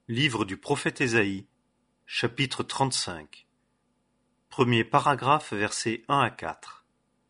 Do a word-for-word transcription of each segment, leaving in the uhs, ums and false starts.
Livre du prophète Ésaïe, chapitre trente-cinq. Premier paragraphe, versets un à quatre.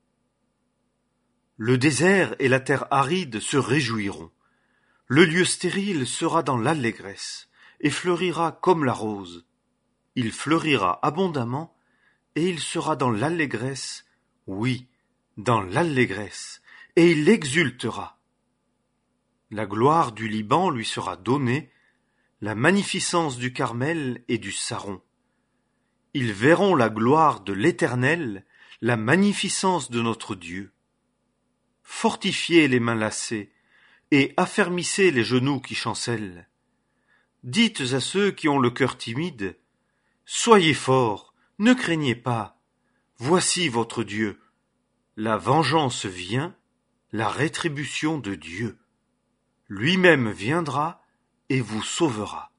Le désert et la terre aride se réjouiront. Le lieu stérile sera dans l'allégresse, et fleurira comme la rose. Il fleurira abondamment, et il sera dans l'allégresse, oui, dans l'allégresse, et il exultera. La gloire du Liban lui sera donnée, la magnificence du Carmel et du Saron. Ils verront la gloire de l'Éternel, la magnificence de notre Dieu. Fortifiez les mains lassées, et affermissez les genoux qui chancellent. Dites à ceux qui ont le cœur timide, soyez forts, ne craignez pas, voici votre Dieu. La vengeance vient, la rétribution de Dieu. Lui-même viendra et vous sauvera.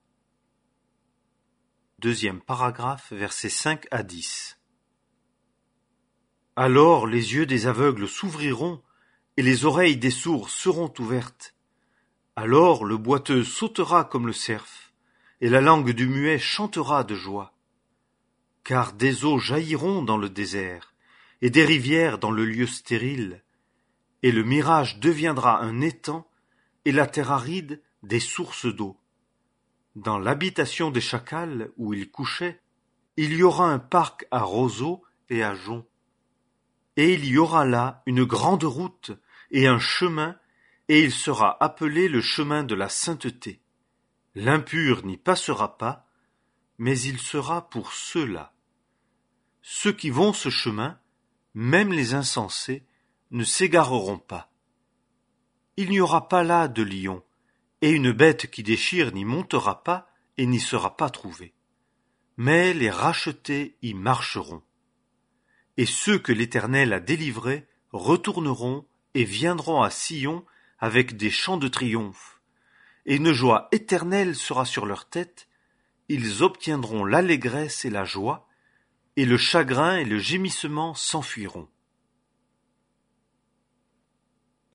Deuxième paragraphe, versets cinq à dix. Alors les yeux des aveugles s'ouvriront, et les oreilles des sourds seront ouvertes. Alors le boiteux sautera comme le cerf, et la langue du muet chantera de joie. Car des eaux jailliront dans le désert, et des rivières dans le lieu stérile, et le mirage deviendra un étang, et la terre aride des sources d'eau. Dans l'habitation des chacals où ils couchaient, il y aura un parc à roseaux et à joncs. Et il y aura là une grande route et un chemin, et il sera appelé le chemin de la sainteté. L'impur n'y passera pas, mais il sera pour ceux-là. Ceux qui vont ce chemin, même les insensés, ne s'égareront pas. Il n'y aura pas là de lion, et une bête qui déchire n'y montera pas et n'y sera pas trouvée. Mais les rachetés y marcheront. Et ceux que l'Éternel a délivrés retourneront et viendront à Sion avec des chants de triomphe. Et une joie éternelle sera sur leur tête, ils obtiendront l'allégresse et la joie, et le chagrin et le gémissement s'enfuiront.